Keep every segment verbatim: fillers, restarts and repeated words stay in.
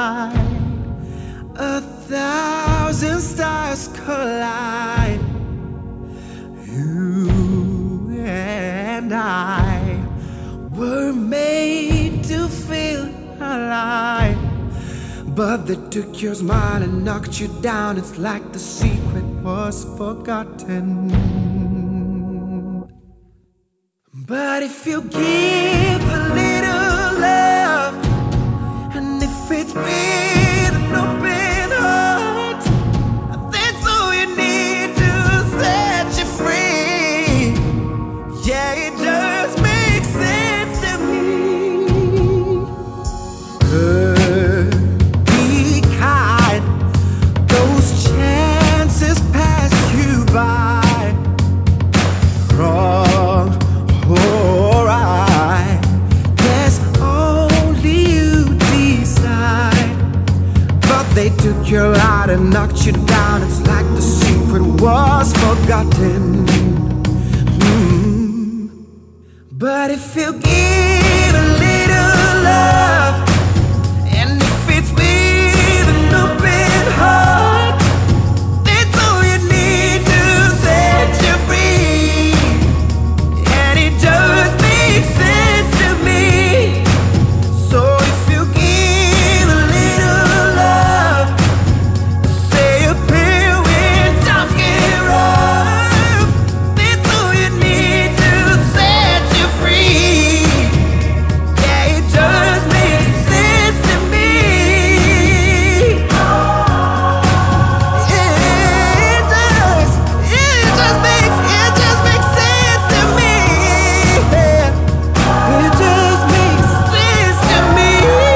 like a thousand stars collide. You and I were made to feel alive, but they took your smile and knocked you down. It's like the secret was forgotten. But if you give a little love, and if it's with an open heart, that's all you need to set you free. Yeah, it just makes sense to me. Good, be kind, those chances pass you by. Wrong or right, guess only you decide. But they took your light and knocked you down. It's like the secret was forgotten. mm. But if you give a little love, and if it's with an open heart, that's all you need to set you free. And it just makes sense to me. So if you give a little love, say a prayer when times get rough, that's all you need to set you free. Yeah, it just makes sense to me. It does. It just makes, it just makes sense to me. It just makes sense to me.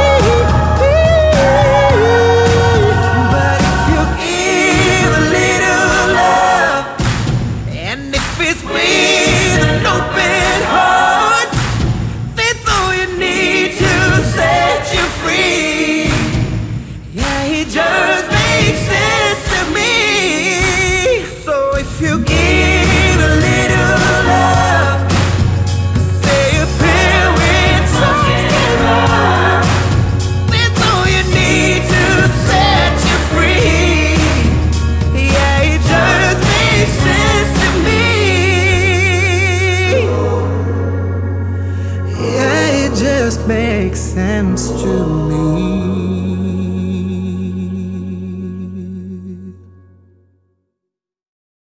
But if you give a little love, and if it's with an open heart, that's all you need to set you free. Yeah, it just makes sense to me. So if you give a little love, say a prayer when times get rough, that's all you need to set you free. Yeah, it just makes sense to me. Yeah, it just makes sense to me.